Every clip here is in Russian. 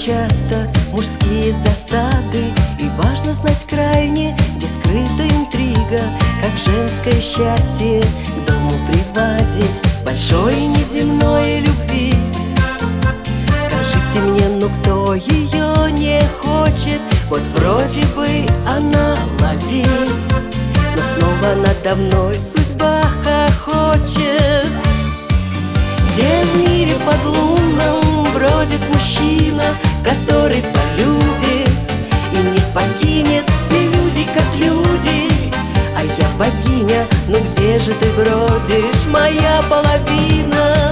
часто мужские засады, и важно знать крайне, где скрыта интрига, как женское счастье к дому приводить большой неземной любви. Скажите мне, ну кто ее не хочет? Вот вроде бы она ловит, но снова надо мной судьба хохочет. Где в мире подлунном бродит мужчина, который полюбит и не покинет? Все люди как люди, а я богиня. Ну где же ты бродишь, моя половина?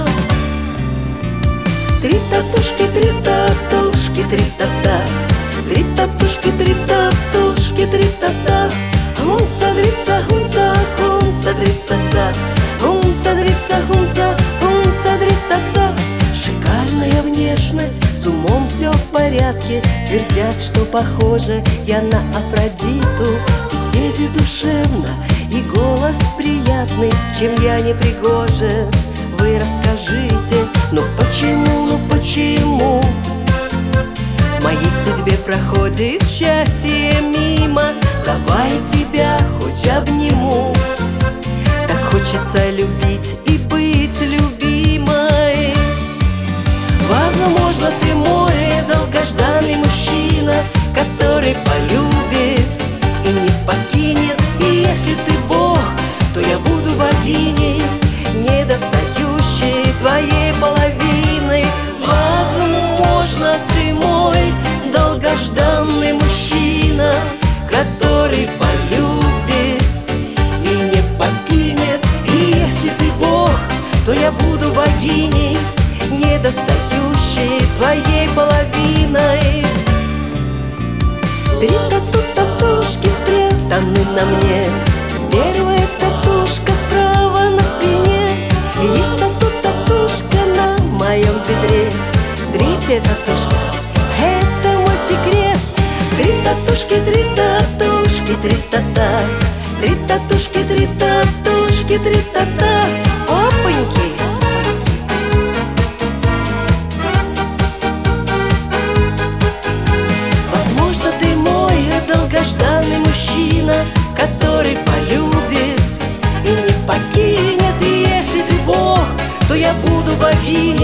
Три татушки, три татушки, три тата. Три татушки, три татушки, три тата. Хунца, дрица, хунца, хунца, дрица-ца. Хунца, дрица, хунца, хунца, дрица-ца. Шикарная внешность, с умом все в порядке. Твердят, что похожа я на Афродиту. В беседе душевно и голос приятный. Чем я не пригожа, вы расскажите. Ну почему, ну почему в моей судьбе проходит счастье мимо? Давай тебя хоть обниму. Так хочется любить и быть любимой. Возможно, ты мой долгожданный мужчина, который полюбит и не покинет. И если ты Бог, то я буду богиней, недостающей твоей половиной. Возможно, ты мой долгожданный мужчина, который полюбит и не покинет. И если ты Бог, то я буду богиней, недостающей твоей половиной. Три татушки спрятаны на мне. Первая татушка справа на спине. Есть татушка на моем бедре. Третья татушка — это мой секрет. Три татушки, три татушки, три тата. Три татушки, три татушки, три тата. Опаньки! Возможно, ты мой долгожданный мужчина, который полюбит и не покинет. И если ты Бог, то я буду богиней,